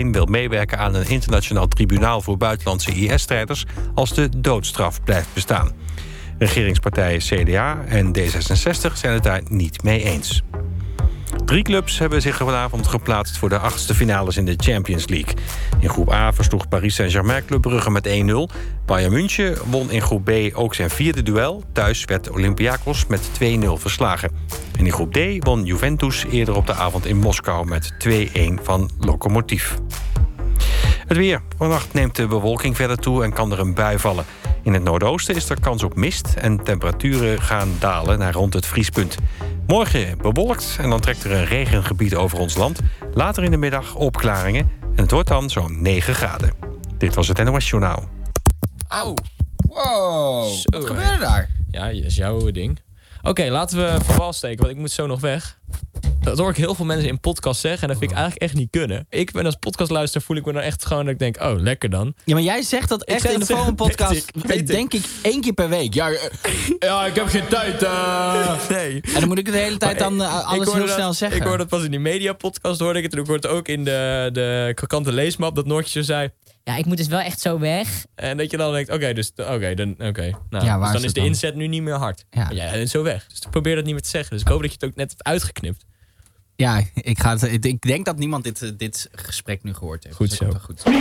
alleen wil meewerken aan een internationaal tribunaal voor buitenlandse IS-strijders als de doodstraf blijft bestaan. Regeringspartijen CDA en D66 zijn het daar niet mee eens. 3 clubs hebben zich vanavond geplaatst voor de 8e finales in de Champions League. In groep A versloeg Paris Saint-Germain Club Brugge met 1-0. Bayern München won in groep B ook zijn 4e duel. Thuis werd Olympiakos met 2-0 verslagen. En in groep D won Juventus eerder op de avond in Moskou met 2-1 van Lokomotiv. Het weer. Vannacht neemt de bewolking verder toe en kan er een bui vallen. In het noordoosten is er kans op mist en temperaturen gaan dalen naar rond het vriespunt. Morgen bewolkt en dan trekt er een regengebied over ons land. Later in de middag opklaringen en het wordt dan zo'n 9 graden. Dit was het NOS Journaal. Auw. Wow, wat gebeurde daar? Ja, dat is jouw ding. Oké, laten we voor wal steken, want ik moet zo nog weg. Dat hoor ik heel veel mensen in podcast zeggen en dat vind ik eigenlijk echt niet kunnen. Ik ben als podcastluisteraar voel ik me dan echt gewoon dat ik denk, oh, lekker dan. Ja, maar jij zegt dat echt in de volgende podcast, denk ik 1 keer per week. Ja, ik heb geen tijd. Nee. En dan moet ik de hele tijd dan alles heel snel zeggen. Ik hoorde dat pas in die mediapodcast, hoorde ik het. En ik hoorde het ook in de krokante leesmap, dat Noortje zo zei. Ja, ik moet dus wel echt zo weg. En dat je dan denkt, oké. Nou, Ja, dus dan is de inzet nu niet meer hard. Ja. Maar jij bent zo weg. Dus probeer dat niet meer te zeggen. Dus ik hoop dat je het ook net hebt uitgeknipt. Ja, ik denk dat niemand dit gesprek nu gehoord heeft. Goed dus zo. Goed. I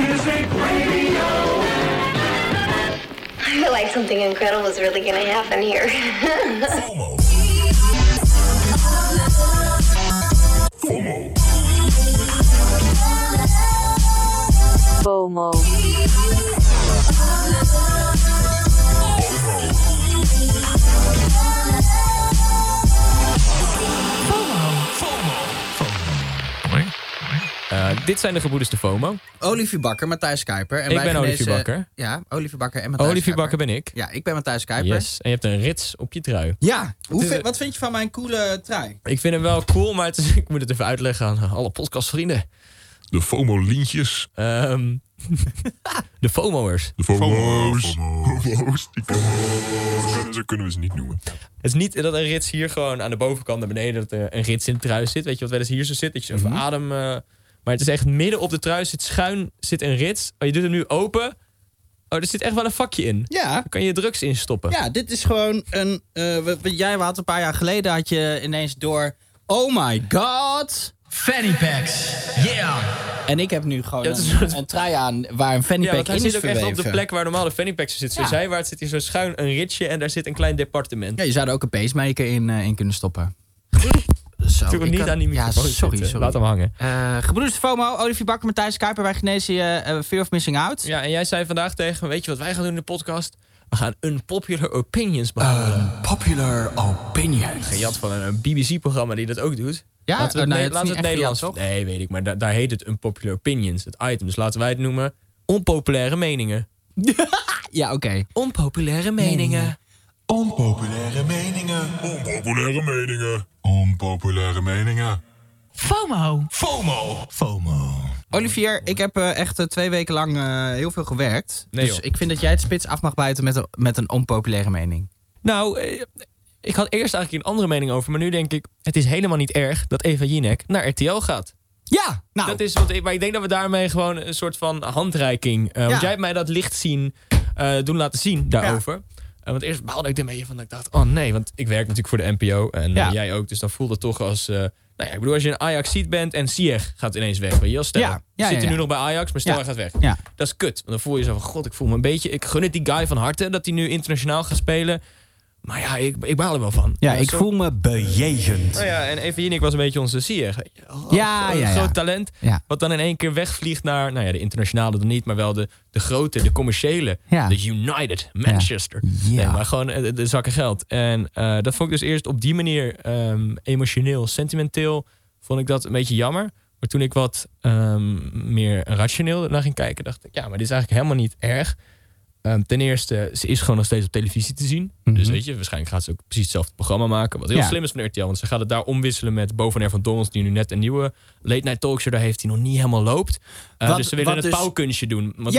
feel like something incredible is really gonna happen here. FOMO. FOMO. FOMO. Dit zijn de gebroeders de FOMO. Olivier Bakker, Matthijs Kuiper. En Ik ben Olivier Bakker. Ja, Olivier Bakker en Matthijs Olivier Kuiper. Bakker ben ik. Ja, ik ben Matthijs Kuiper. Yes. En je hebt een rits op je trui. Ja, wat vind je van mijn coole trui? Ik vind hem wel cool, maar ik moet het even uitleggen aan alle podcastvrienden. De FOMO-lintjes. De FOMO'ers. De FOMO's. Zo kunnen we ze niet noemen. Het is niet dat een rits hier gewoon aan de bovenkant naar beneden, dat er een rits in de trui zit. Weet je wat wel eens hier zo zit? Dat je even adem... maar het is echt midden op de trui zit een rits. Oh, je doet hem nu open. Oh, er zit echt wel een vakje in. Ja. Daar kan je drugs in stoppen. Ja, dit is gewoon een... jij had een paar jaar geleden had je ineens door... Oh my god... Fanny packs. Yeah. En ik heb nu gewoon een trui aan waar een fanny pack want hij in is zit ook echt op de plek waar normaal de fanny packs zitten. Zo zijwaarts zit hier zo schuin een ritsje en daar zit een klein departement. Ja, je zou er ook een pacemaker in kunnen stoppen. Zo, Doe het niet aan die microfoon. Ja, sorry. Laat hem hangen. Gebroeders FOMO, Olivier Bakker, Matthijs Kuiper. Wij genezen je Fear of Missing Out. Ja, en jij zei vandaag tegen me, weet je wat wij gaan doen in de podcast? We gaan unpopular opinions behandelen. Popular opinions. Gejat van een BBC-programma die dat ook doet. Ja, laten we het het Nederlands. toch? Nee, weet ik, maar daar heet het unpopular opinions, het item. Dus laten wij het noemen onpopulaire meningen. Ja, oké. Onpopulaire meningen. Onpopulaire meningen. Onpopulaire meningen. Onpopulaire meningen. FOMO. FOMO. FOMO. Olivier, ik heb echt 2 weken lang heel veel gewerkt. Nee, dus joh. ik vind dat jij het spits af mag buiten met een onpopulaire mening. Nou, ik had eerst eigenlijk een andere mening over, maar nu denk ik, het is helemaal niet erg dat Eva Jinek naar RTL gaat. Ja, nou. Dat is maar ik denk dat we daarmee gewoon een soort van handreiking... Want jij hebt mij dat licht zien doen laten zien daarover. Want eerst baalde ik ermee van dat ik dacht, oh nee, want ik werk natuurlijk voor de NPO en jij ook. Dus dan voelt het toch als... ik bedoel, als je een Ajax-ziet bent en Ziyech gaat ineens weg. Weet je wel, stel, zit nu nog bij Ajax, maar stel hij gaat weg. Ja. Dat is kut. Want dan voel je zo van, god, ik voel me een beetje... Ik gun het die guy van harte dat hij nu internationaal gaat spelen. Maar ja, ik baal er wel van. Ja, ik voel me bejegend. Nou ja, en Eva Jinek was een beetje onze Ziyech. Groot talent. Ja. Wat dan in één keer wegvliegt naar... Nou ja, de internationale dan niet, maar wel de grote, de commerciële. Ja. De United, Manchester. Ja. Nee, maar gewoon de zakken geld. En dat vond ik dus eerst op die manier emotioneel, sentimenteel... vond ik dat een beetje jammer. Maar toen ik wat meer rationeel naar ging kijken... dacht ik, ja, maar dit is eigenlijk helemaal niet erg. Ten eerste, ze is gewoon nog steeds op televisie te zien. Dus weet je, waarschijnlijk gaat ze ook precies hetzelfde programma maken. Wat heel slim is van RTL, want ze gaat het daar omwisselen met Bo van van Dongels, die nu net een nieuwe late night talkshow daar heeft, die nog niet helemaal loopt. Dus ze willen het Pauw-kunstje doen. Want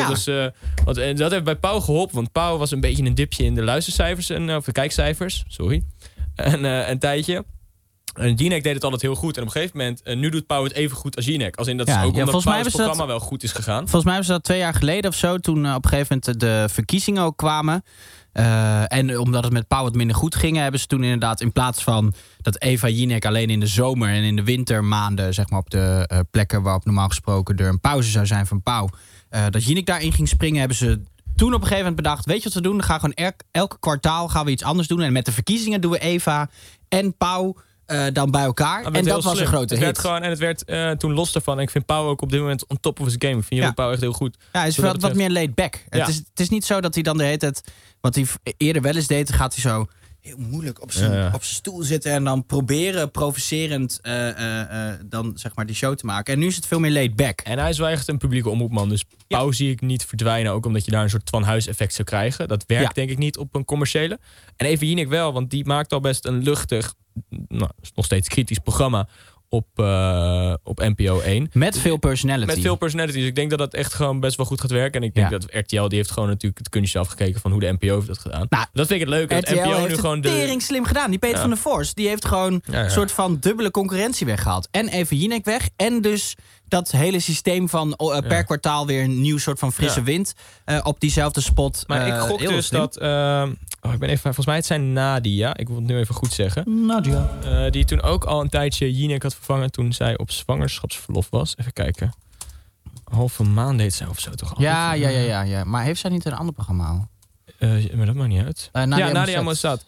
dat heeft bij Pauw geholpen, want Pauw was een beetje een dipje in de luistercijfers of de kijkcijfers. Sorry. Een tijdje. En Jinek deed het altijd heel goed. En op een gegeven moment, nu doet Pauw het even goed als Jinek. Als in dat is ook omdat volgens mij Pauw's programma wel goed is gegaan. Volgens mij was dat 2 jaar geleden of zo. Toen op een gegeven moment de verkiezingen ook kwamen. En omdat het met Pauw wat minder goed ging... hebben ze toen inderdaad in plaats van dat Eva Jinek alleen in de zomer... en in de wintermaanden, zeg maar op de plekken... waarop normaal gesproken er een pauze zou zijn van Pauw... dat Jinek daarin ging springen, hebben ze... Toen op een gegeven moment bedacht, weet je wat we doen? Dan gaan we gewoon elke kwartaal gaan we iets anders doen. En met de verkiezingen doen we Eva en Pauw dan bij elkaar. En dat was een grote hit. Het werd toen los daarvan. En ik vind Pauw ook op dit moment on top of his game. Ik vind jullie Pauw echt heel goed. Ja, hij is wat meer laid back. Ja. Het is niet zo dat hij dan de hele tijd... Wat hij eerder wel eens deed, gaat hij zo... heel moeilijk op zijn stoel zitten... en dan proberen provocerend dan zeg maar die show te maken. En nu is het veel meer laid back. En hij is wel echt een publieke omroepman. Dus Pauw zie ik niet verdwijnen. Ook omdat je daar een soort Van Huis effect zou krijgen. Dat werkt denk ik niet op een commerciële. En even Jinek wel, want die maakt al best een luchtig... nog steeds kritisch programma... op NPO 1. Met veel personality. Met veel personality. Dus ik denk dat dat echt gewoon best wel goed gaat werken. En ik denk dat RTL, die heeft gewoon natuurlijk het kunstje afgekeken... van hoe de NPO heeft dat gedaan. Nou, dat vind ik het leuke. RTL NPO heeft nu gewoon tering slim gedaan. Die Peter van der Vorst, die heeft gewoon een soort van dubbele concurrentie weggehaald. En even Jinek weg. En dus dat hele systeem van per kwartaal weer een nieuw soort van frisse wind op diezelfde spot. Maar ik gok dus slim. Dat... ik ben even, volgens mij het zijn Nadia. Ik wil het nu even goed zeggen. Nadia. Die toen ook al een tijdje Jinek had vervangen toen zij op zwangerschapsverlof was. Even kijken. Een halve maand deed zij of zo toch al? Ja. Maar heeft zij niet een ander programma al? Maar dat maakt niet uit. Nadia Mossad.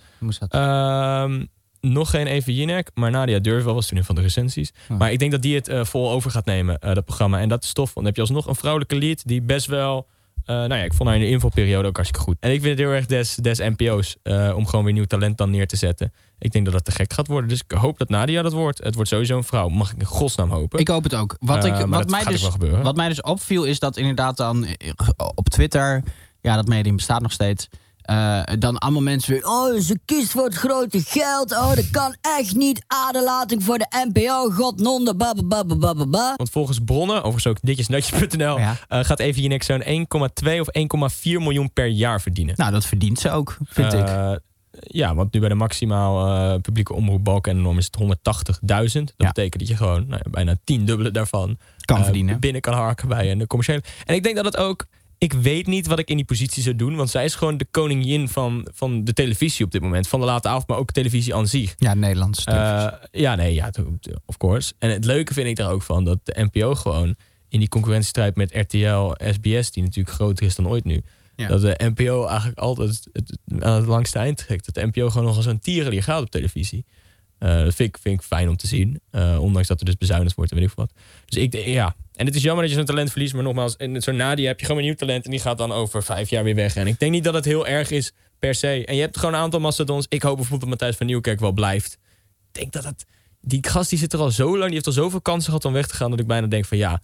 Nog geen even Jinek, maar Nadia Durf was toen in van de recensies. Maar ik denk dat die het vol over gaat nemen, dat programma. En dat is tof, want dan heb je alsnog een vrouwelijke lead die best wel... ik vond haar in de invalperiode ook hartstikke goed. En ik vind het heel erg des NPO's om gewoon weer nieuw talent dan neer te zetten. Ik denk dat dat te gek gaat worden. Dus ik hoop dat Nadia dat wordt. Het wordt sowieso een vrouw. Mag ik in godsnaam hopen. Ik hoop het ook. Wat mij dus opviel is dat inderdaad dan op Twitter... Ja, dat medium bestaat nog steeds... dan allemaal mensen weer... Oh, ze kiest voor het grote geld. Oh, dat kan echt niet. Aderlating voor de NPO. Godnonde. Want volgens bronnen, overigens ook ditjesnatjes.nl... gaat Evie Jinek zo'n 1,2 of 1,4 miljoen per jaar verdienen. Nou, dat verdient ze ook, vind ik. Ja, want nu bij de maximaal publieke omroep balken en norm is het 180.000. Dat betekent dat je gewoon bijna 10-dubbele daarvan kan verdienen. Binnen kan harken bij een commerciële. En ik denk dat het ook... Ik weet niet wat ik in die positie zou doen. Want zij is gewoon de koningin van de televisie op dit moment. Van de late avond, maar ook televisie aan zich. Ja, Nederlandse televisie. Of course. En het leuke vind ik daar ook van... dat de NPO gewoon in die concurrentiestrijd met RTL, SBS... die natuurlijk groter is dan ooit nu... Ja. Dat de NPO eigenlijk altijd aan het langste eind trekt. Dat de NPO gewoon nog als een tierenlier gaat op televisie. Dat vind ik fijn om te zien. Ondanks dat er dus bezuinigd wordt en weet ik wat. Dus ik denk, En het is jammer dat je zo'n talent verliest. Maar nogmaals, in zo'n Nadia heb je gewoon een nieuw talent... en die gaat dan over 5 jaar weer weg. En ik denk niet dat het heel erg is per se. En je hebt gewoon een aantal mastodons. Ik hoop bijvoorbeeld dat Matthijs van Nieuwkerk wel blijft. Ik denk dat het... Die gast die zit er al zo lang... die heeft al zoveel kansen gehad om weg te gaan... dat ik bijna denk van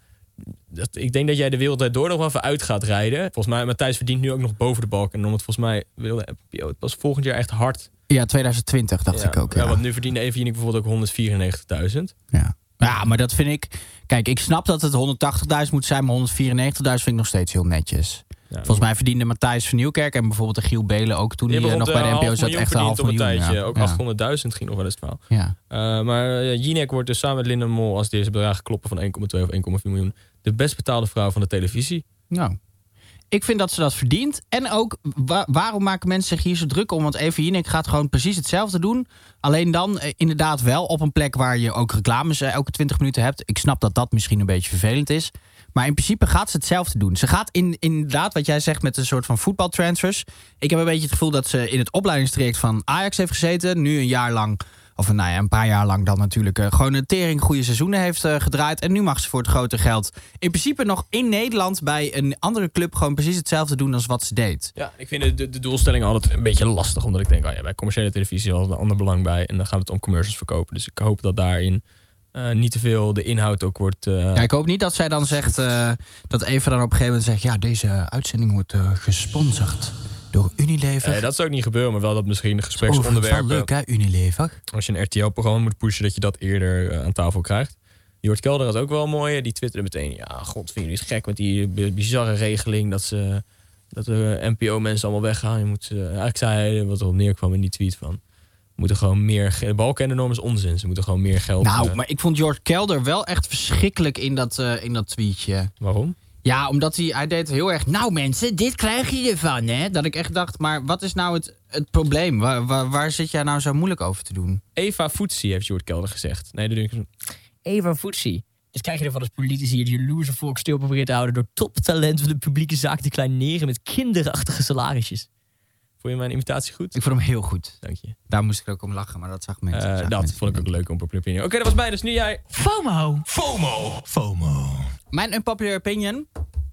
ik denk dat jij de wereld door nog wel even uit gaat rijden. Volgens mij, Matthijs verdient nu ook nog boven de balk. En omdat volgens mij wilde NPO het pas volgend jaar echt hard. Ja, 2020 dacht ik ook. Ja, want nu verdiende Evie Jinek bijvoorbeeld ook 194.000. Ja, maar dat vind ik... Kijk, ik snap dat het 180.000 moet zijn, maar 194.000 vind ik nog steeds heel netjes. Ja, volgens mij verdiende Matthijs van Nieuwkerk en bijvoorbeeld de Giel Belen ook toen hij nog bij de NPO zat echt een $500.000. Ja. Ook 800.000 ging nog wel eens het verhaal. Ja. Maar Jinek wordt dus samen met Linda Mol als deze bedragen kloppen van 1,2 of 1,4 miljoen de best betaalde vrouw van de televisie. Nou, ik vind dat ze dat verdient. En ook, waarom maken mensen zich hier zo druk om? Want Evie Jinek gaat gewoon precies hetzelfde doen. Alleen dan inderdaad wel op een plek waar je ook reclames elke 20 minuten hebt. Ik snap dat dat misschien een beetje vervelend is. Maar in principe gaat ze hetzelfde doen. Ze gaat inderdaad, wat jij zegt, met een soort van voetbaltransfers. Ik heb een beetje het gevoel dat ze in het opleidingstraject van Ajax heeft gezeten. Nu een jaar lang, of een paar jaar lang dan natuurlijk... gewoon een tering goede seizoenen heeft gedraaid. En nu mag ze voor het grote geld in principe nog in Nederland... bij een andere club gewoon precies hetzelfde doen als wat ze deed. Ja, ik vind de doelstelling altijd een beetje lastig. Omdat ik denk, bij commerciële televisie is wel een ander belang bij. En dan gaat het om commercials verkopen. Dus ik hoop dat daarin... niet te veel de inhoud ook wordt... Ja, ik hoop niet dat zij dan zegt... dat Eva dan op een gegeven moment zegt... ja, deze uitzending wordt gesponsord door Unilever. Dat zou ook niet gebeuren, maar wel dat misschien de gespreksonderwerpen... leuk hè, Unilever. Als je een RTL-programma moet pushen... dat je dat eerder aan tafel krijgt. Jort Kelder had ook wel mooi. Die twitterde meteen... ja, god, vinden jullie het gek met die bizarre regeling... dat de NPO-mensen allemaal weggaan. Je moet, eigenlijk zei hij wat erop neerkwam in die tweet van... moeten gewoon meer... De balkennorm is onzin. Ze moeten gewoon meer geld... Nou, maar ik vond George Kelder wel echt verschrikkelijk in dat tweetje. Waarom? Ja, omdat hij deed heel erg... Nou mensen, dit krijg je ervan, hè? Dat ik echt dacht, maar wat is nou het probleem? Waar zit jij nou zo moeilijk over te doen? Eva Foetsie heeft George Kelder gezegd. Nee, dat doe ik... Eva Foetsie. Dus krijg je ervan als politici het jaloerse volk stil proberen te houden... door toptalent van de publieke zaak te kleineren met kinderachtige salarisjes. Vond je mijn imitatie goed? Ik vond hem heel goed. Dank je. Daar moest ik ook om lachen, maar dat zag mensen. Dat vond ik ook leuk om popular opinion. Oké, dat was mij, dus nu jij. FOMO. Mijn unpopular opinion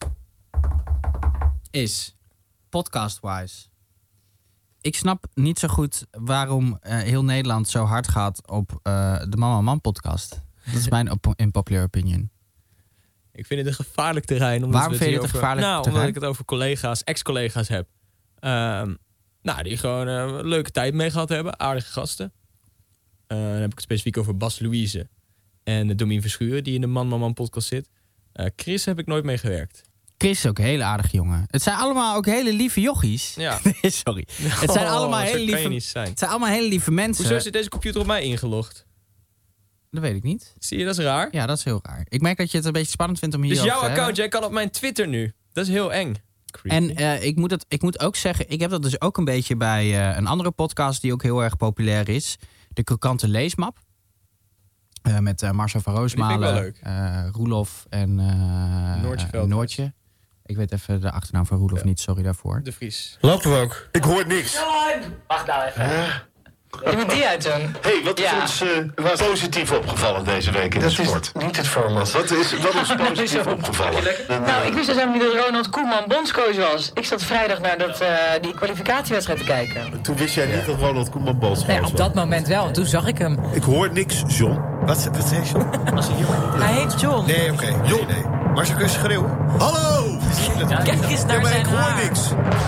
is podcast-wise. Ik snap niet zo goed waarom heel Nederland zo hard gaat op de Mama Man podcast. Dat is mijn unpopular opinion. Ik vind het een gevaarlijk terrein. Waarom vind je het een gevaarlijk terrein? Omdat ik het over collega's, ex-collega's heb. Die gewoon een leuke tijd mee gehad hebben. Aardige gasten. Dan heb ik het specifiek over Bas Louise en Domien Verschuren, die in de Man podcast zit. Chris heb ik nooit mee gewerkt. Chris is ook een hele aardige jongen. Het zijn allemaal ook hele lieve jochies. Ja. Nee, sorry. Het zijn allemaal hele lieve... Kan je niet zijn. Het zijn allemaal hele lieve mensen. Hoezo zit deze computer op mij ingelogd? Dat weet ik niet. Zie je, dat is raar. Ja, dat is heel raar. Ik merk dat je het een beetje spannend vindt om hier Dus over jouw te account, hebben. jij kan op mijn Twitter nu. Dat is heel eng. Creepy. En ik moet ook zeggen, ik heb dat dus ook een beetje bij een andere podcast die ook heel erg populair is. De Krokante Leesmap. Met Marcel van Roosmalen, Roelof en Noortje. Ik weet even de achternaam van Roelof niet, sorry daarvoor. De Vries. Lopen we ook? Ik hoor niks. Wacht nou even. Je moet die uit doen. Hey, wat is ons positief opgevallen deze week in de sport? Niet het format. Wat is positief opgevallen? Nou, ik wist dus helemaal niet dat Ronald Koeman bondscoach was. Ik zat vrijdag naar die kwalificatiewedstrijd te kijken. Toen wist jij niet dat Ronald Koeman bondscoach Nee, was. op dat moment wel. Toen zag ik hem. Ik hoor niks, John. Wat zei John? Hij heet John. Nee, oké. Nee. Maar ze kunnen schreeuwen. Hallo! Kijk eens naar zijn ik hoor haar. niks.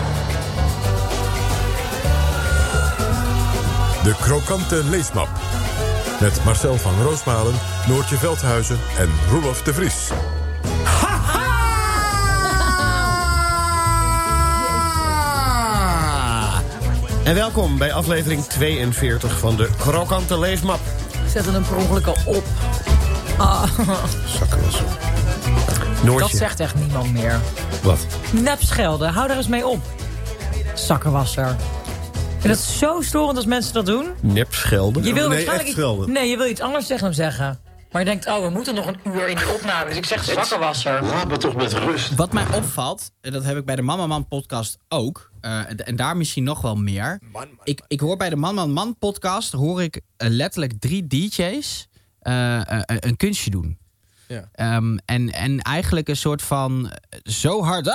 De Krokante Leesmap. Met Marcel van Roosmalen, Noortje Veldhuizen en Roelof de Vries. En welkom bij aflevering 42 van de Krokante Leesmap. Zet hem per ongeluk al op. Zakken wel zo. Noortje. Dat zegt echt niemand meer. Wat? Nepschelden, hou daar eens mee op. Zakkenwasser. En dat is zo storend als mensen dat doen. Nep schelden? Je wil nee, waarschijnlijk echt schelden. Nee, je wil iets anders tegen hem zeggen. Maar je denkt, we moeten nog een uur in die opname. Dus ik zeg zakkenwasser. Laat me toch met rust. Wat mij opvalt, en dat heb ik bij de Mama Man podcast ook, en daar misschien nog wel meer. Ik hoor bij de Man podcast hoor ik letterlijk 3 DJ's een kunstje doen. Ja. En eigenlijk een soort van zo hard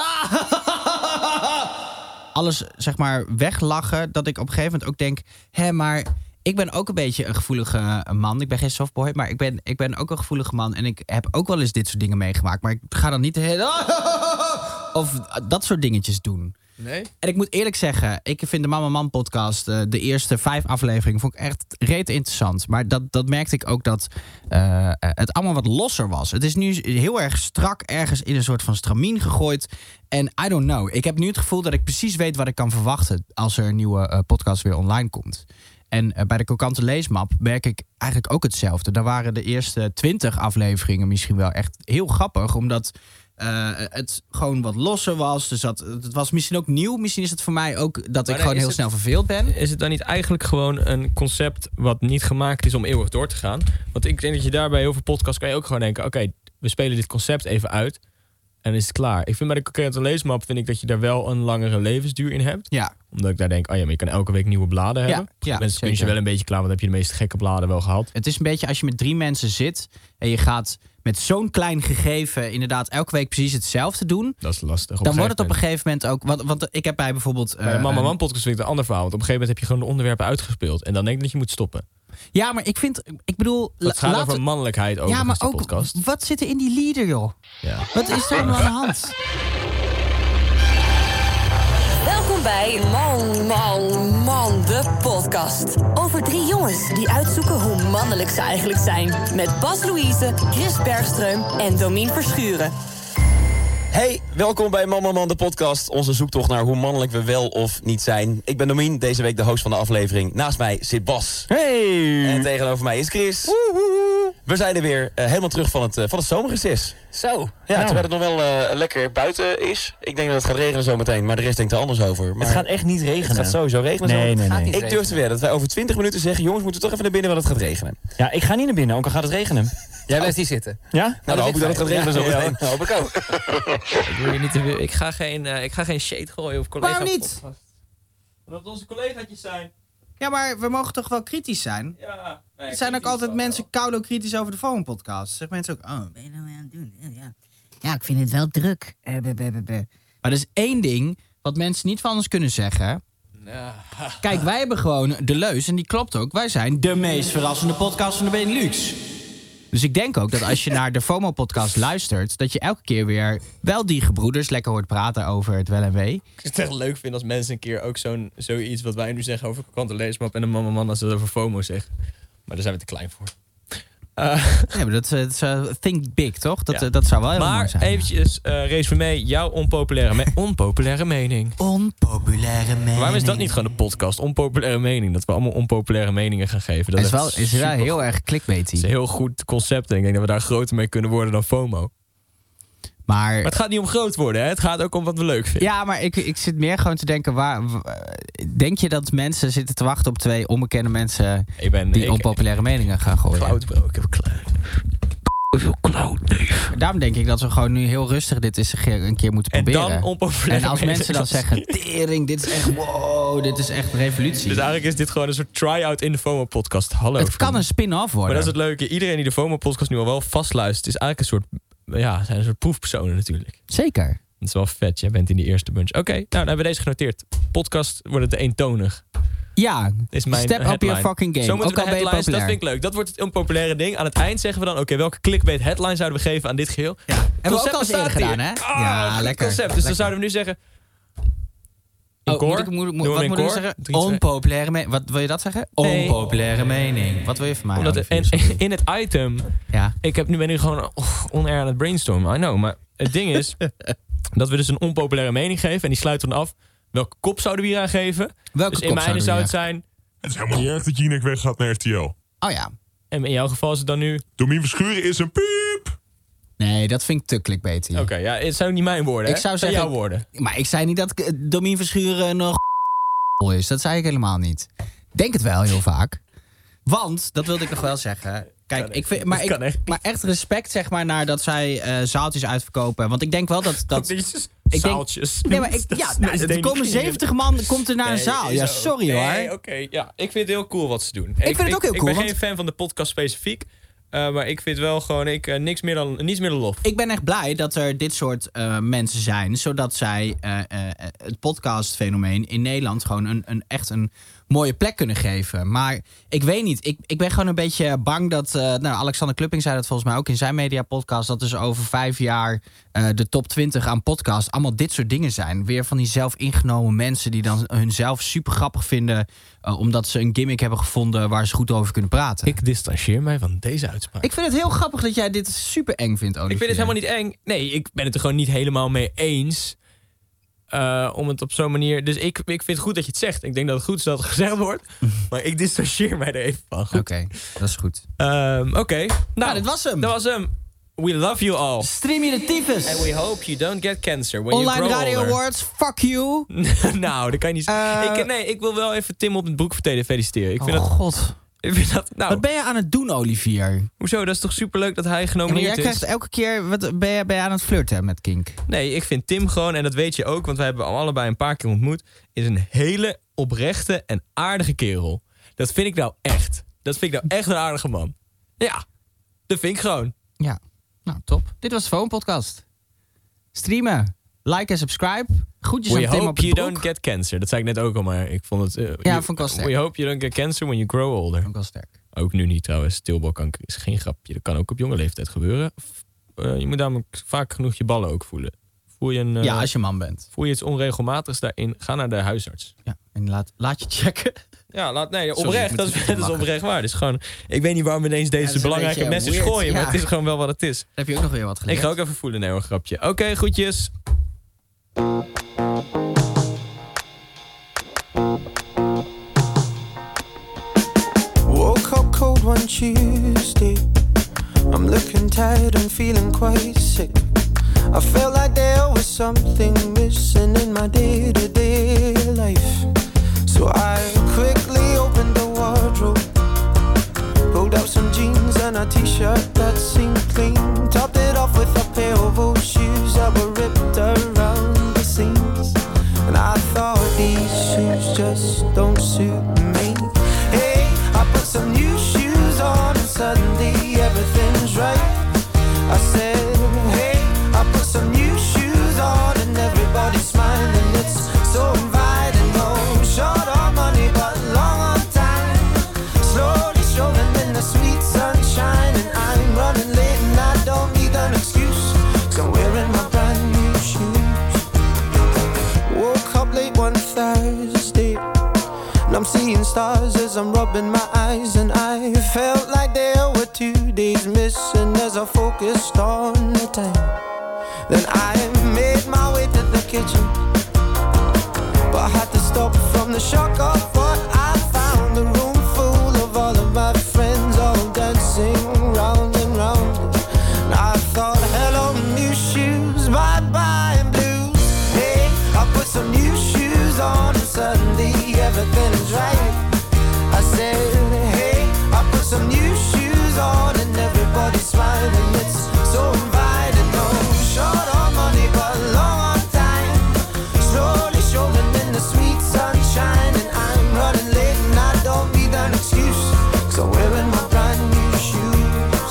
alles zeg maar weglachen dat ik op een gegeven moment ook denk, maar ik ben ook een beetje een gevoelige man. Ik ben geen softboy, maar ik ben ook een gevoelige man. En ik heb ook wel eens dit soort dingen meegemaakt. Maar ik ga dan niet de hele... of dat soort dingetjes doen. Nee? En ik moet eerlijk zeggen, ik vind de Mama Man podcast, de eerste 5 afleveringen, vond ik echt reet interessant. Maar dat merkte ik ook dat het allemaal wat losser was. Het is nu heel erg strak ergens in een soort van stramien gegooid. En I don't know. Ik heb nu het gevoel dat ik precies weet wat ik kan verwachten als er een nieuwe podcast weer online komt. En bij de Krokante Leesmap merk ik eigenlijk ook hetzelfde. Daar waren de eerste 20 afleveringen misschien wel echt heel grappig, omdat het gewoon wat losser was. Dus het was misschien ook nieuw. Misschien is het voor mij ook dat ik gewoon heel snel verveeld ben. Is het dan niet eigenlijk gewoon een concept wat niet gemaakt is om eeuwig door te gaan? Want ik denk dat je daarbij heel veel podcasts kan je ook gewoon denken, oké, we spelen dit concept even uit en dan is het klaar. Ik vind bij de Krokante Leesmap dat je daar wel een langere levensduur in hebt. Ja. Omdat ik daar denk, maar je kan elke week nieuwe bladen hebben. Ja, Mensen kun je wel een beetje klaar, want heb je de meest gekke bladen wel gehad. Het is een beetje als je met 3 mensen zit en je gaat met zo'n klein gegeven inderdaad elke week precies hetzelfde doen. Dat is lastig. Dan wordt het op een gegeven moment ook... Want ik heb bij bijvoorbeeld... Bij de Mama Man podcast vind ik het een ander verhaal. Want op een gegeven moment heb je gewoon de onderwerpen uitgespeeld. En dan denk ik dat je moet stoppen. Ja, maar ik bedoel... Het gaat over mannelijkheid over ja, maar die ook, podcast. wat zit er in die lieder, joh? Ja. Wat is er nou aan de hand? Welkom bij Man, de podcast. Over 3 jongens die uitzoeken hoe mannelijk ze eigenlijk zijn. Met Bas Louise, Chris Bergström en Domien Verschuren. Hey, welkom bij Man, de podcast. Onze zoektocht naar hoe mannelijk we wel of niet zijn. Ik ben Domien, deze week de host van de aflevering. Naast mij zit Bas. Hey! En tegenover mij is Chris. We zijn er weer helemaal terug van het zomerreces. Zo. Ja, terwijl het nog wel lekker buiten is. Ik denk dat het gaat regenen zometeen, maar de rest denkt er anders over. Maar het gaat echt niet regenen. Het gaat sowieso regenen. Nee. Ik durf te wedden dat wij over 20 minuten zeggen... jongens, moeten we toch even naar binnen, want het gaat regenen. Ja, ik ga niet naar binnen, ook al gaat het regenen. Jij blijft hier zitten. Ja? Nou, dan hoop ik dat het gaat regenen zo meteen. Dat hoop ik ook. Ik ga geen shade gooien op collega's. Waarom niet? Omdat het onze collegaatjes zijn. Ja, maar we mogen toch wel kritisch zijn? Ja. Nee, Er zijn ook altijd mensen koude kritisch over de FOMO-podcast. Zeg mensen ook, Wat ben je nou aan het doen? Ja, ik vind het wel druk. Maar er is één ding wat mensen niet van ons kunnen zeggen. Kijk, wij hebben gewoon de leus, en die klopt ook. Wij zijn de meest verrassende podcast van de Benelux. Dus ik denk ook dat als je naar de FOMO-podcast luistert... dat je elke keer weer wel die gebroeders lekker hoort praten over het wel en wee. Ik zou het echt leuk vinden als mensen een keer ook zoiets wat wij nu zeggen over Krokante Leesmap en een man als ze het over FOMO zeggen. Maar daar zijn we te klein voor. Ja, maar dat is think big, toch? Dat zou wel heel mooi zijn. Maar eventjes, resume, jouw onpopulaire mening. Onpopulaire mening. Waarom is dat niet gewoon de podcast? Onpopulaire mening. Dat we allemaal onpopulaire meningen gaan geven. Dat is wel heel erg clickbaity. Het is een heel goed concept. En ik denk dat we daar groter mee kunnen worden dan FOMO. Maar het gaat niet om groot worden, hè? Het gaat ook om wat we leuk vinden. Ja, maar ik zit meer gewoon te denken... denk je dat mensen zitten te wachten op 2 onbekende mensen... die onpopulaire meningen gaan gooien? Cloud, bro. Ik heb cloud, neef. Daarom denk ik dat we gewoon nu heel rustig dit eens een keer moeten proberen. En dan onpopulaire En als mensen dan zeggen... tering, dit is echt wow, dit is echt revolutie. Dus eigenlijk is dit gewoon een soort try-out in de FOMO-podcast. Hallo. Het kan een spin-off worden. Maar dat is het leuke. Iedereen die de FOMO-podcast nu al wel vastluistert... is eigenlijk een soort... Ja, zijn een soort proefpersonen natuurlijk. Zeker. Dat is wel vet, jij bent in die eerste bunch. Oké, nou, dan hebben we deze genoteerd. Podcast wordt het te eentonig. Ja, is mijn step headline. up your fucking game. Zo moeten ook we al ben je headlines, populair. dat vind ik leuk. Dat wordt het onpopulaire ding. Aan het eind zeggen we dan, oké, welke clickbait headline zouden we geven aan dit geheel? Ja. Hebben we ook al eens bestaat eerder gedaan, hier. hè? Ja, lekker. Concept. Dus dan zouden we nu zeggen... Wat moet ik zeggen? Onpopulaire mening. Wat wil je dat zeggen? Nee. Onpopulaire mening. Wat wil je van mij? Omdat in het item... Ja. Nu ben ik gewoon on-air aan het brainstormen. I know. Maar het ding is... dat we dus een onpopulaire mening geven. En die sluiten we dan af. Welke kop zouden we hier aan geven? Welke dus kop in mijne zou het zouden zijn... Het is helemaal niet erg dat Jinek weggaat naar RTL. Oh ja. En in jouw geval is het dan nu... Domien Verschuren is een piep. Nee, dat vind ik te clickbaity. Oké, ja, het zijn niet mijn woorden, hè? Ik zou zeggen, jouw woorden. Maar ik zei niet dat Domien Verschuren nog is. Dat zei ik helemaal niet. Denk het wel heel vaak. Want, dat wilde ik nog wel zeggen. Kijk, ik vind, maar echt respect zeg maar naar dat zij zaaltjes uitverkopen. Want ik denk wel dat zaaltjes. Nee, maar er komen 70 man komt er naar een zaal. Ja, sorry hoor. Oké, ja. Ik vind het heel cool wat ze doen. Ik vind het ook heel cool. Ik ben geen fan van de podcast specifiek. Maar ik vind wel gewoon niets meer dan lof. Ik ben echt blij dat er dit soort mensen zijn. Zodat zij het podcastfenomeen in Nederland gewoon echt een mooie plek kunnen geven. Maar ik weet niet. Ik ben gewoon een beetje bang dat... Alexander Klupping zei dat volgens mij ook in zijn mediapodcast... dat dus over 5 jaar de top 20 aan podcasts... allemaal dit soort dingen zijn. Weer van die zelfingenomen mensen... die dan hunzelf super grappig vinden... omdat ze een gimmick hebben gevonden... waar ze goed over kunnen praten. Ik distancieer mij van deze uitspraak. Ik vind het heel grappig dat jij dit super eng vindt, Olivier. Ik vind het helemaal niet eng. Nee, ik ben het er gewoon niet helemaal mee eens... om het op zo'n manier... Dus ik vind het goed dat je het zegt. Ik denk dat het goed is dat het gezegd wordt. Maar ik distancieer mij er even van. Oké, dat is goed. Oké. Nou, dit was hem. Dat was hem. We love you all. Stream je de tyfus. And we hope you don't get cancer when Online you grow Radio older. Awards, fuck you. Nou, dat kan je niet... ik wil wel even Tim op het broek feliciteren. Ik vind God. Ik vind dat, Wat ben je aan het doen, Olivier? Hoezo? Dat is toch superleuk dat hij genomineerd jij krijgt elke keer... Ben je aan het flirten met Kink? Nee, ik vind Tim gewoon, en dat weet je ook... want wij hebben hem allebei een paar keer ontmoet... is een hele oprechte en aardige kerel. Dat vind ik nou echt. Dat vind ik nou echt een aardige man. Ja, dat vind ik gewoon. Ja, nou top. Dit was de Phone Podcast. Streamen, like en subscribe. Groetjes aan Tim op het broek. We hope you don't get cancer. Dat zei ik net ook al, maar ik vond het... vond ik wel sterk. We hope you don't get cancer when you grow older. Vond ik wel sterk. Ook nu niet trouwens. Stilbalkanker is geen grapje. Dat kan ook op jonge leeftijd gebeuren. Je moet namelijk vaak genoeg je ballen ook voelen. Voel je als je man bent. Voel je iets onregelmatigs daarin, ga naar de huisarts. Ja, en laat je checken. Ja, oprecht. Dat is oprecht waar. Dus gewoon, ik weet niet waarom ineens deze belangrijke message gooien. Maar het is gewoon wel wat het is. Heb je ook nog weer wat geleerd? Ik ga ook even voelen. Nee hoor, grapje. Oké, groetjes. Woke up cold one Tuesday. I'm looking tired and feeling quite sick. I felt like there was something missing in my day-to-day life. So I quickly opened the wardrobe, pulled out some jeans and a t-shirt that seemed clean, topped it off with a pair of old shoes that were ripped around the seams. And I thought these shoes just don't suit me. Hey, I put some new shoes on and suddenly everything's right. I said, hey, I put some new shoes on and everybody's smiling. It's so inviting. No short on money but long on time. Slowly strolling in the sweet sunshine, and I'm running late and I don't need an excuse, 'cause I'm wearing my brand new shoes. Woke up late one Thursday and I'm seeing stars as I'm rubbing my eyes, and I felt like there were 2 days missing as I focused on the time. Then I made my way to the kitchen, but I had to stop from the shock of what I found. A room full of all of my friends, all dancing round and round. And I thought, hello new shoes, bye bye blues. Hey, I put some new shoes on and suddenly everything is right. I said, hey, I put some new shoes on and everybody's smiling. It's so inviting. No short on money but long on time. Slowly strolling in the sweet sunshine, and I'm running late and I don't need an excuse, 'cause I'm wearing my brand new shoes.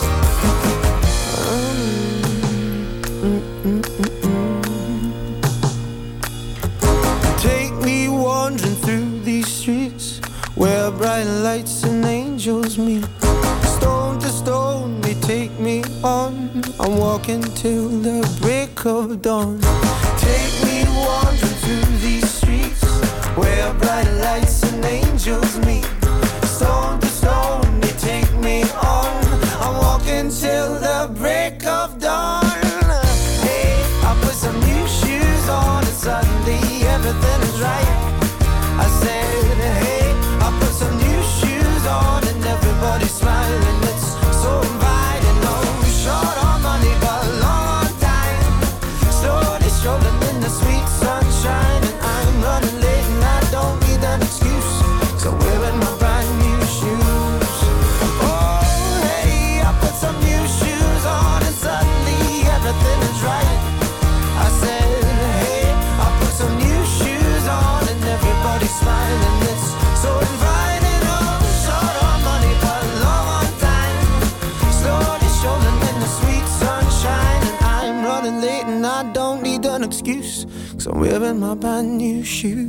Take me wandering through these streets where bright lights and angels meet. Stone to stone they take me on. I'm walking till the break of dawn. Take me wandering through these streets where bright lights and angels meet. Stone to stone they take me on. I'm walking till the break of dawn. Hey, I put some new shoes on and suddenly everything is right. I said, hey, I put some new shoes on and everybody's smiling. It's so inviting. No short on money but long on time. Slowly strolling in the sweet sunshine, and I'm running late and I don't need an excuse, 'cause I'm wearing my brand new shoes. Oh, hey, I put some new shoes on and suddenly everything is right. I said, hey, I put some new shoes on and everybody's smiling. It's so inviting. Oh, short on money but long on time. Slowly strolling in the sweet sunshine, and I'm running late and I don't need an excuse, 'cause I'm wearing my brand new shoes.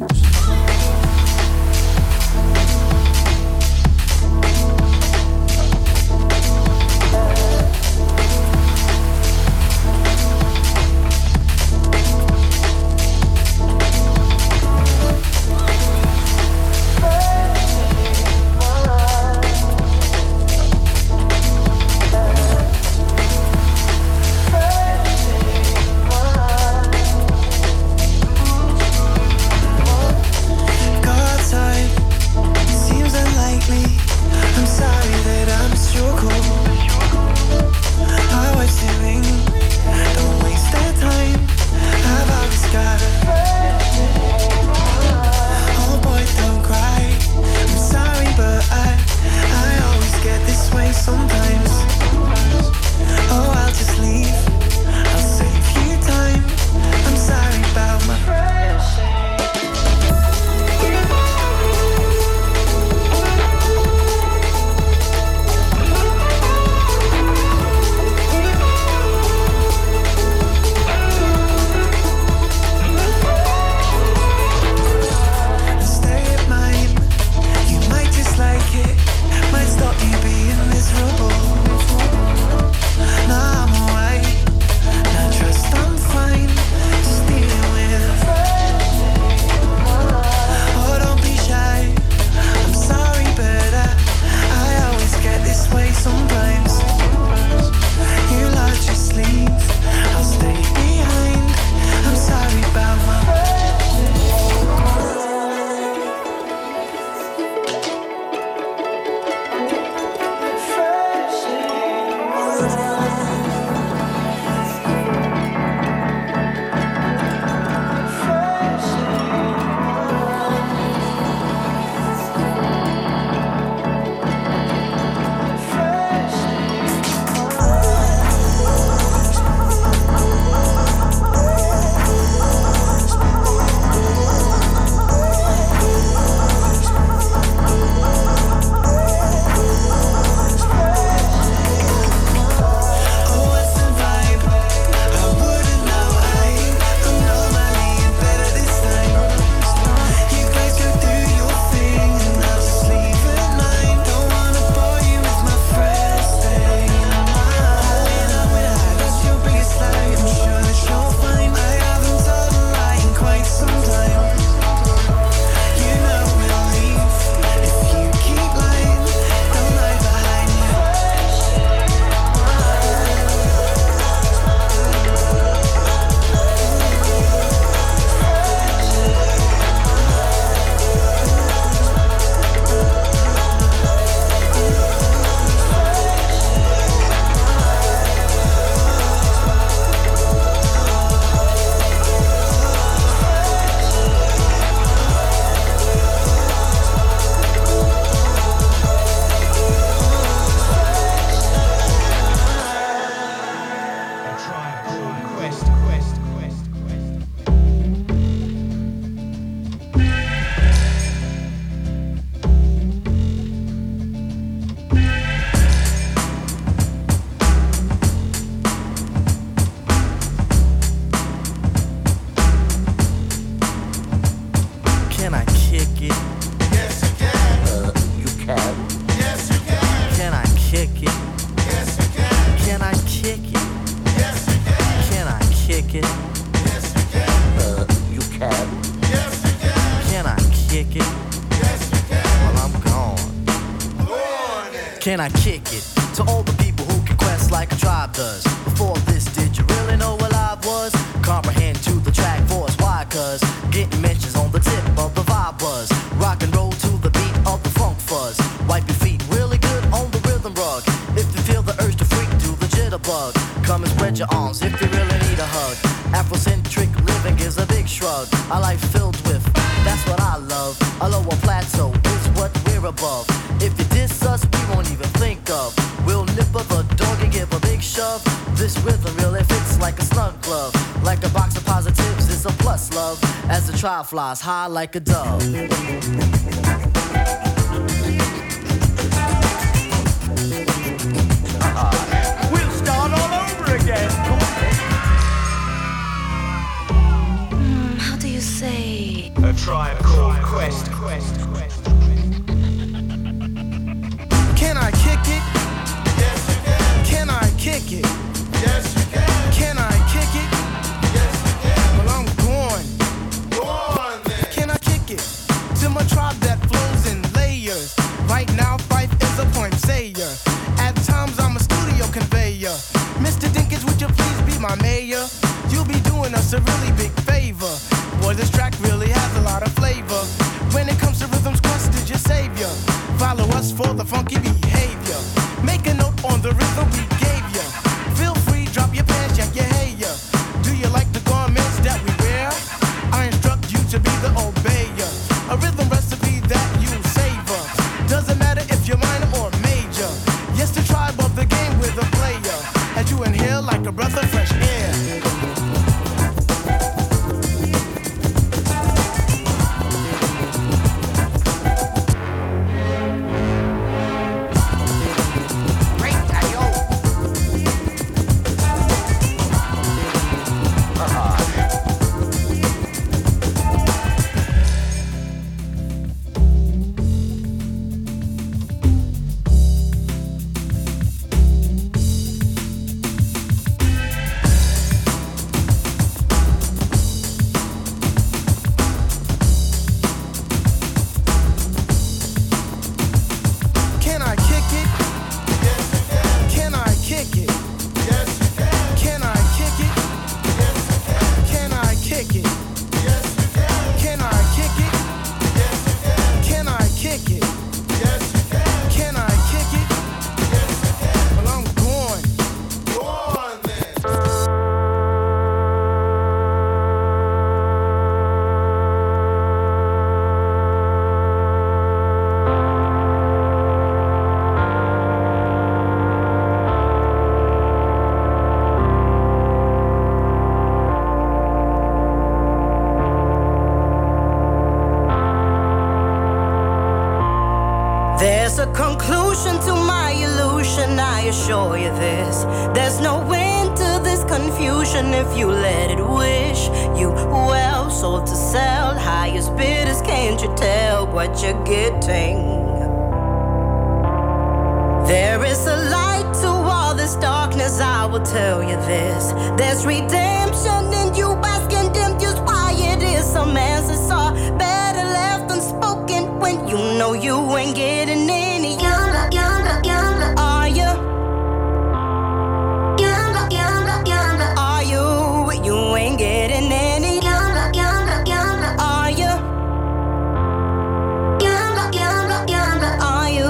Can I kick it to all the people who can quest like a tribe does? Before this, did you really know what live was? Comprehend to the track force, why? Cause getting mentions on the tip of the vibe was. Rock and roll to the beat of the funk fuzz. Wipe your feet really good on the rhythm rug. If you feel the urge to freak, do the jitterbug. Come and spread your arms if you really need a hug. Afrocentric living is a big shrug. A life filled with, that's what I love. A lower plateau is what we're above. If you diss us, we won't even think of. We'll nip up a dog and give a big shove. This rhythm really fits like a snug glove. Like a box of positives, it's a plus love. As the trial flies high like a dove. We'll start all over again. How do you say? A Tribe Called Quest. Can I kick it? Yes, you can. Can I kick it? Yes, you can. Can I kick it? Yes, you can. Well, I'm going. Go on then. Can I kick it? To my tribe that flows in layers. Right now, Fife is a point sayer. At times, I'm a studio conveyor. Mr. Dinkins, would you please be my mayor? You'll be doing us a really big favor. Boy, this track really has a lot of flavor. When it comes to rhythms, Quest is your savior. Follow us for the funky behavior. Make a note on the rhythm we gave ya. Feel free, drop your pants, yank your hair. Do you like the garments that we wear? I instruct you to be the obeyer. A rhythm recipe that you savor. Doesn't matter if you're minor or major. Yes, the tribe of the game with a player. As you inhale like a breath of fresh air. There's a conclusion to my illusion, I assure you this. There's no end to this confusion if you let it wish you well. Sold to sell, highest bidders, can't you tell what you're getting? There is a light to all this darkness, I will tell you this. There's redemption in you, basking dim, just why it is some answers are better left unspoken when you know you ain't getting any younger, younger, younger. Are you? Younger, younger, younger. Are you? You ain't getting any younger, younger, younger. Are you? Younger, younger, younger. Are you?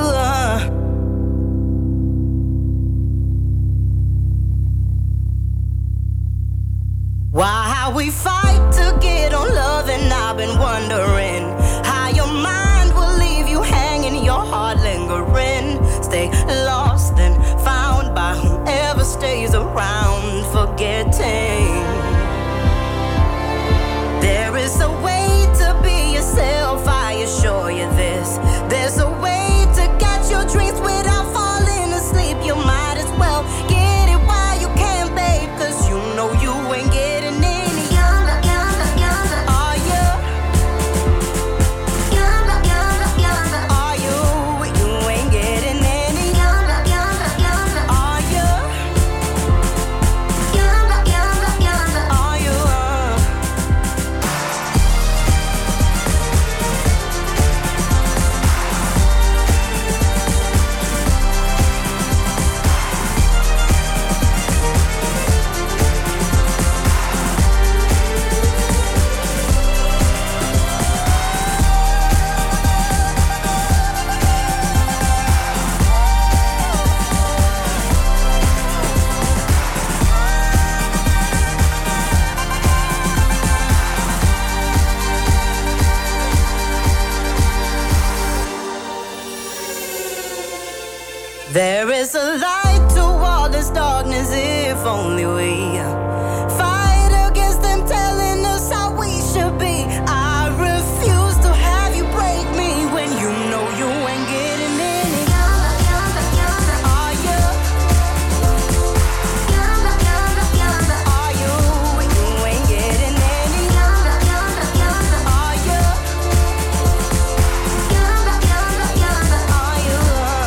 Why we fight to get on love, and I've been wondering how your mind will leave you hanging, your heart lingering. Stay lost and found by whoever stays around, forgetting. There is a way to be yourself, I assure you this. There's a way to catch your dreams without falling asleep. You might as well get it while you can, babe, 'cause you know you ain't getting any younger, younger, younger. Are you? There is a light to all this darkness if only we fight against them telling us how we should be. I refuse to have you break me when you know you ain't getting any. Are you? Are you? You ain't getting any. Are you? Are you?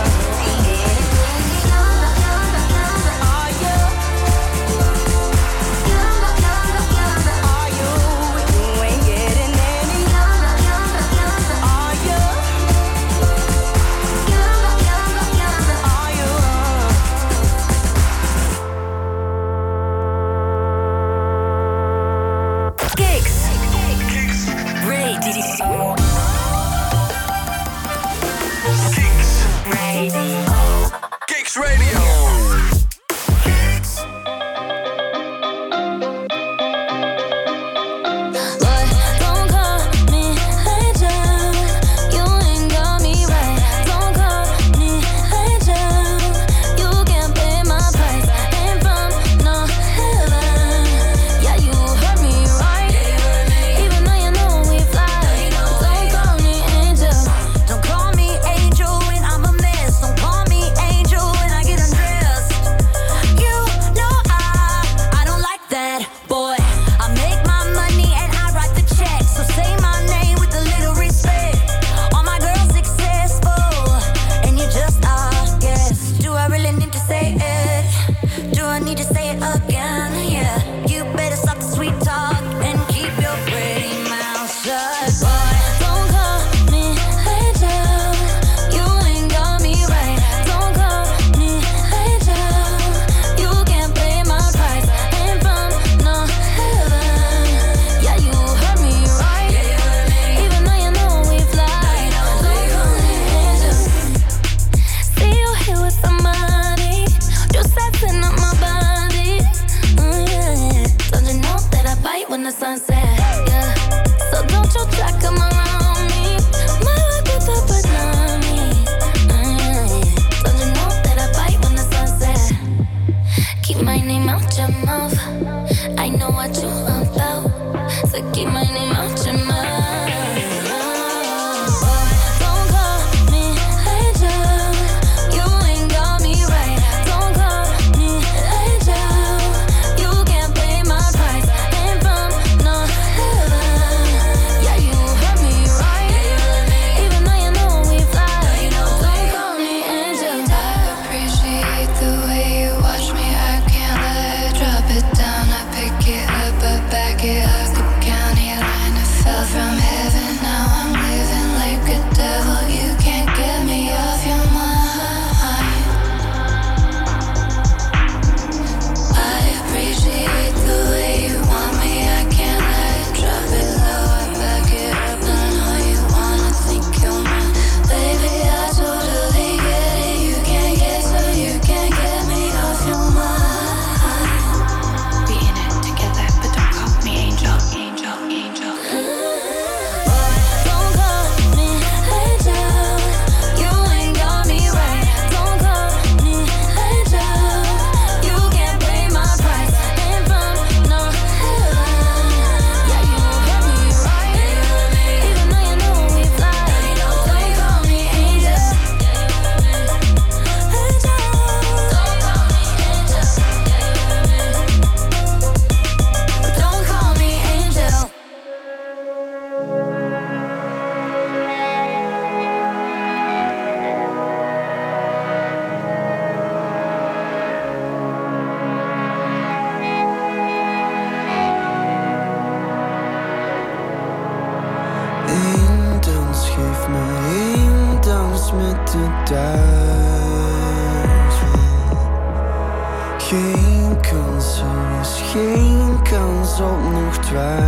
Geen kans, er is geen kans op nog twijfel.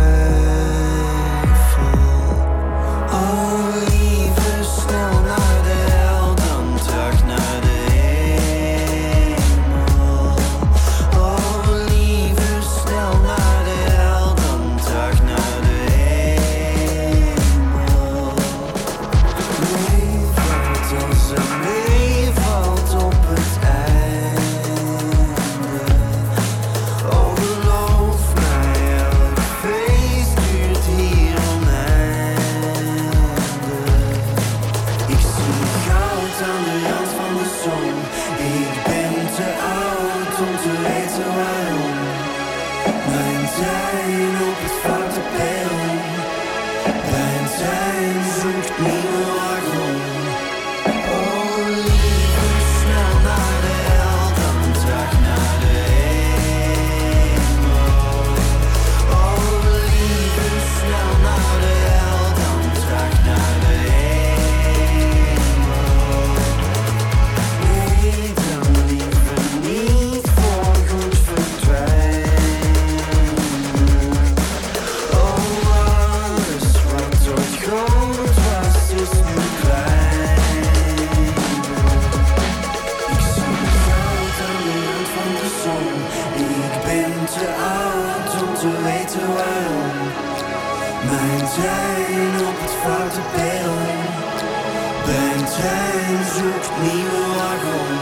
Oh, liever snel naar de hel dan terug naar de hemel. Oh, liever snel naar de hel dan terug naar de hemel. Meevalt als er meevalt op een Mijn trein op het foute perron. Mijn trein zoekt nieuwe wagon.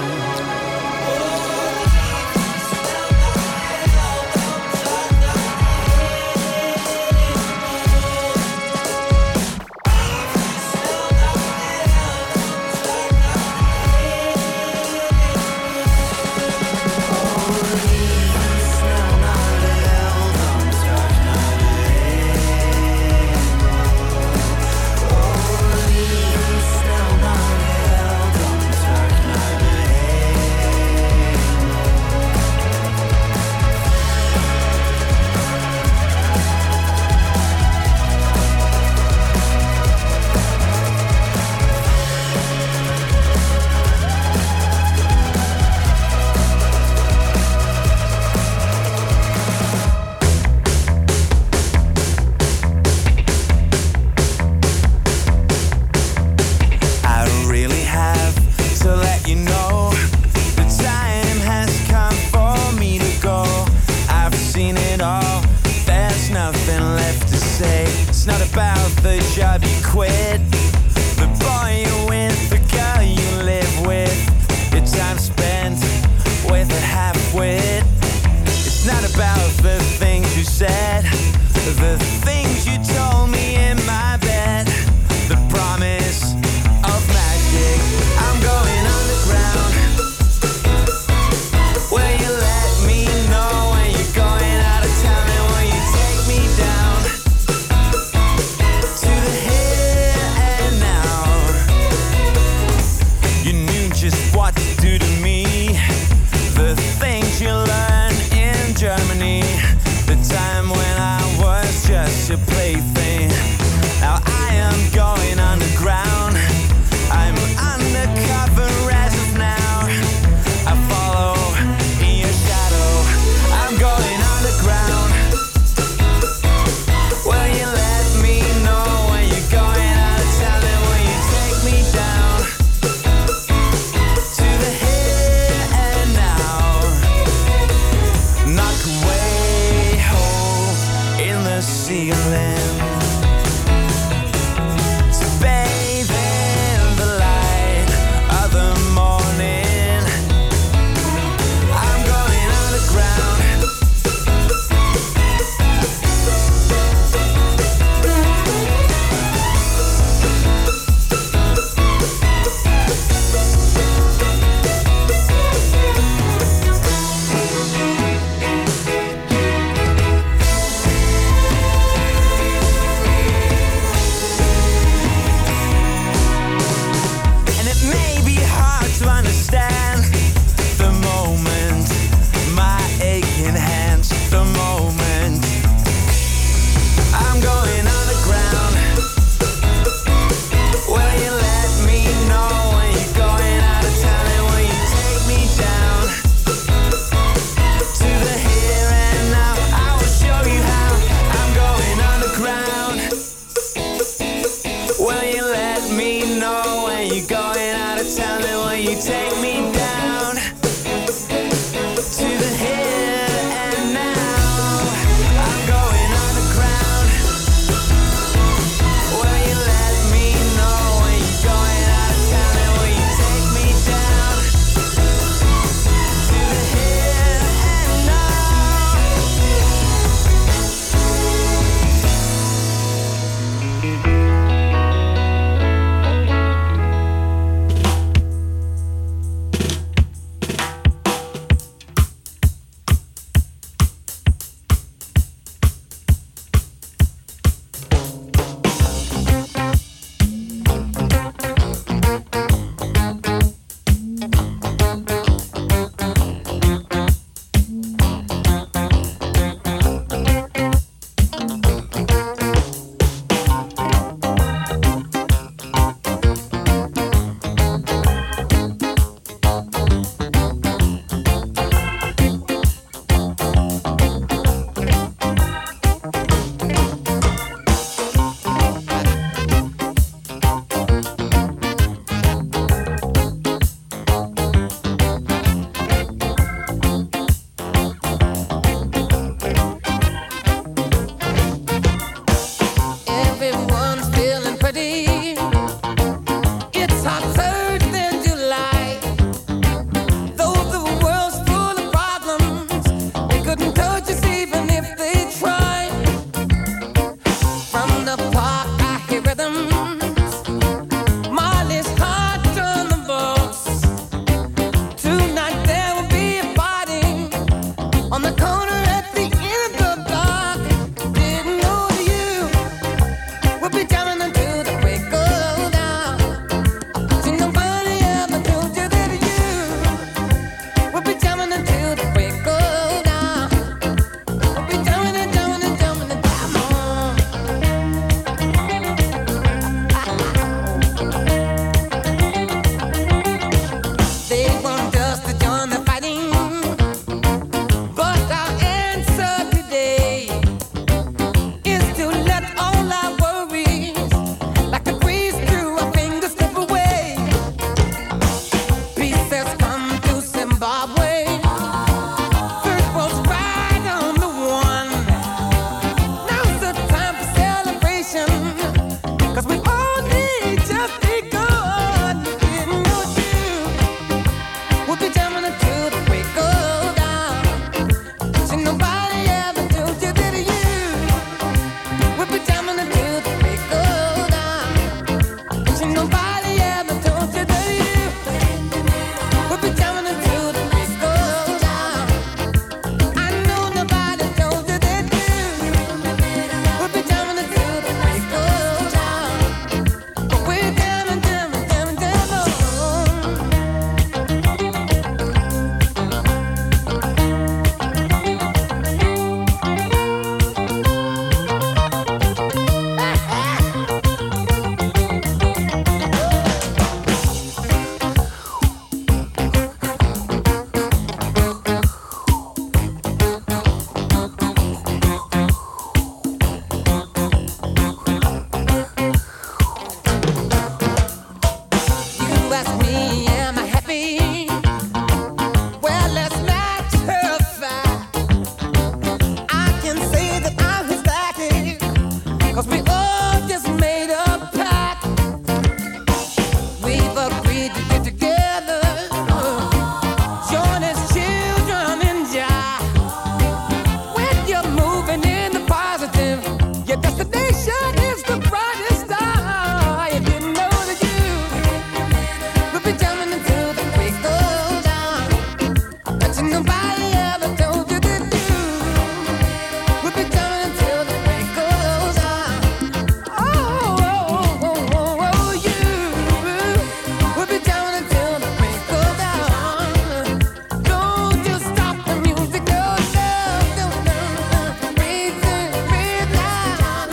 'Cause we all just made a pact. We've agreed to get together, join as children in Jah. When you're moving in the positive, your destination is the brightest star. You didn't know that you would be jumping until the break of dawn. But you nobody ever told you that you would be jumping until the break of dawn. Oh, oh, oh, oh, oh, you would be jumping until the break of dawn. Don't you stop the music, no, no, no, no, no. Breathe in, breathe out.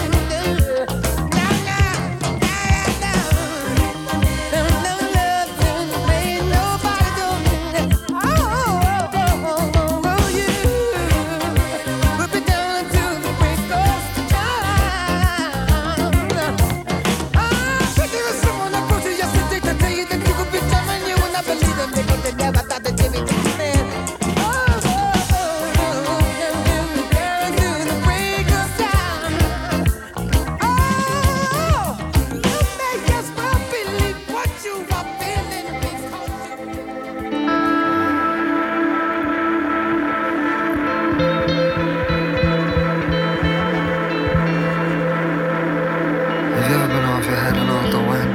Have you ever been off your head and out the wind?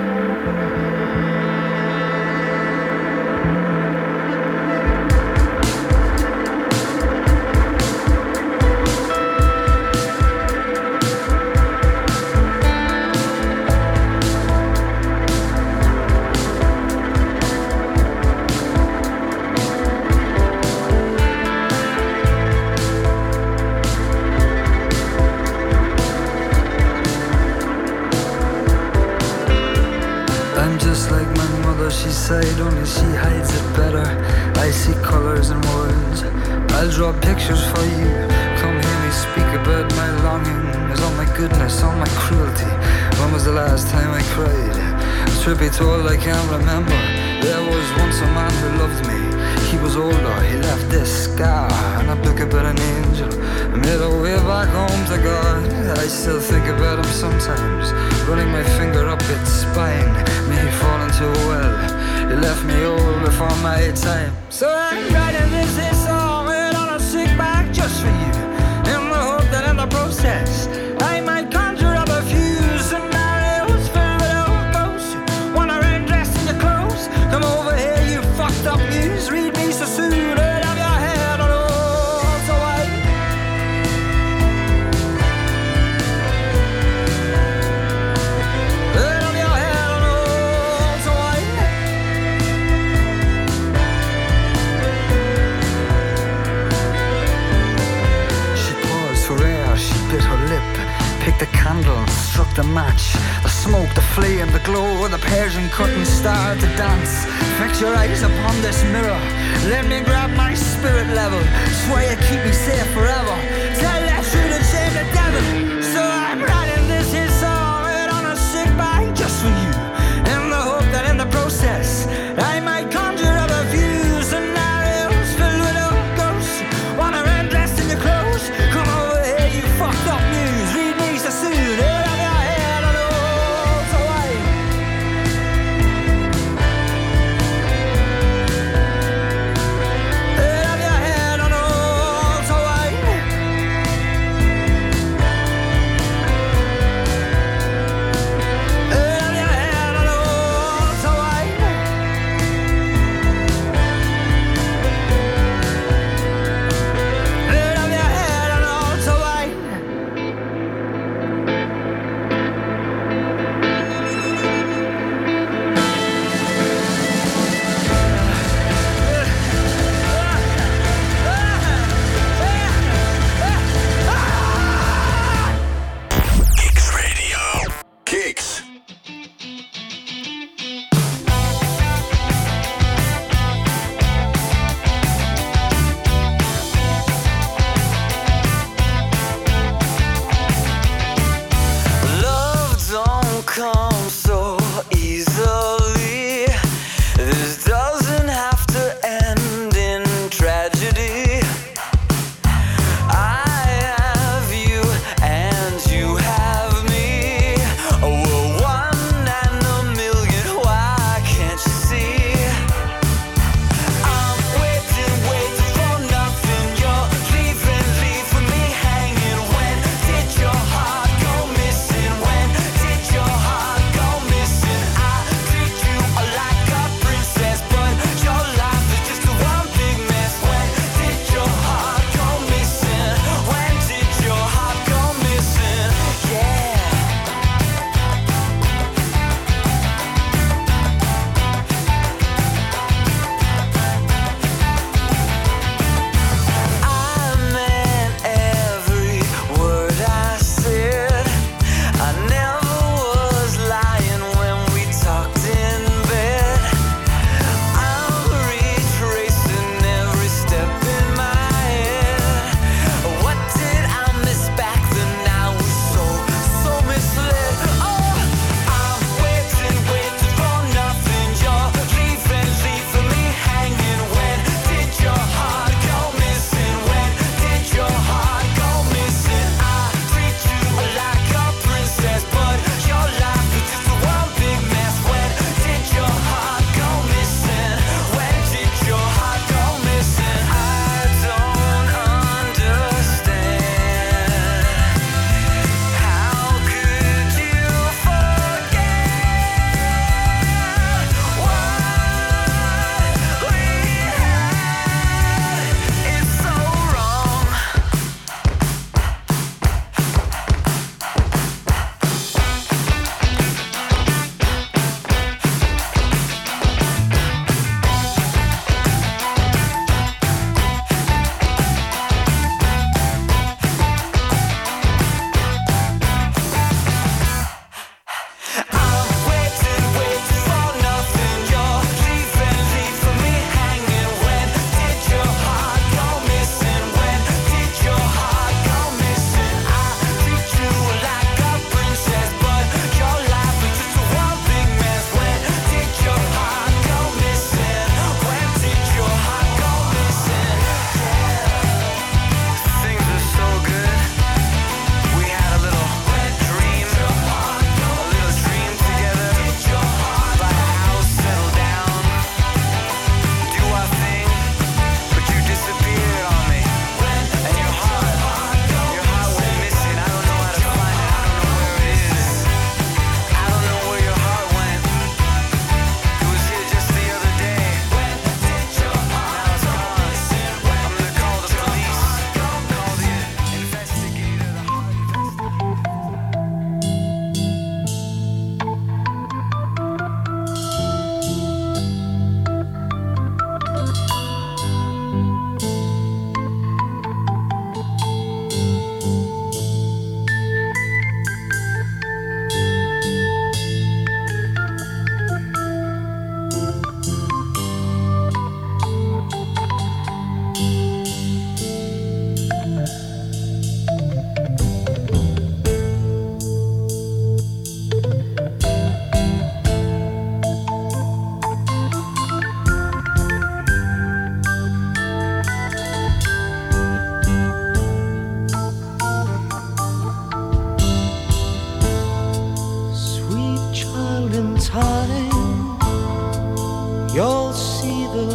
I'm just like my mother, she sighed, only she hides it better. I see colors and words, I'll draw pictures for you. Come hear me speak about my longings, all my goodness, all my cruelty. When was the last time I cried? Truth be told, I can't remember. There was once a man who loved me. He was older, he left this scar and a book about an angel. I made a way back home to God. I still think about him sometimes, running my finger up its spine. May he fall into a well. He left me old before my time. So I'm writing this song on a sick bag just for you, in the hope that in the process I might conjure up a few scenarios filled with old ghosts. Wanna rain dressed in your clothes? Come over here, you fucked up news. Read me so soon, out of your head on all so white. Out of your head on all so white. She paused for air, she bit her lip, picked a candle, struck the match. The smoke, the flame, the glow, the Persian curtain started to dance. Fix your eyes upon this mirror, let me grab my spirit level. Swear you keep me safe forever, tell that truth and shame the devil. So I'm writing this hit song on a sick bag just for you, in the hope that in the process I might conjure up a few scenarios filled with old ghosts. Wanna run dressed in your clothes? Come over here, you fucked up news. Read me so soon, out of your head on all so white. Out of your head on all so white. you'll see the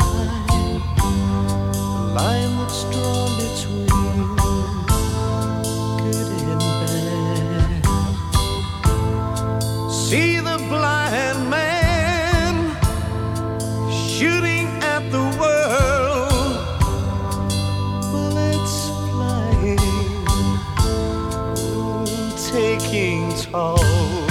line that's drawn between good and bad. See the blind man shooting at the world, bullets flying, taking toll.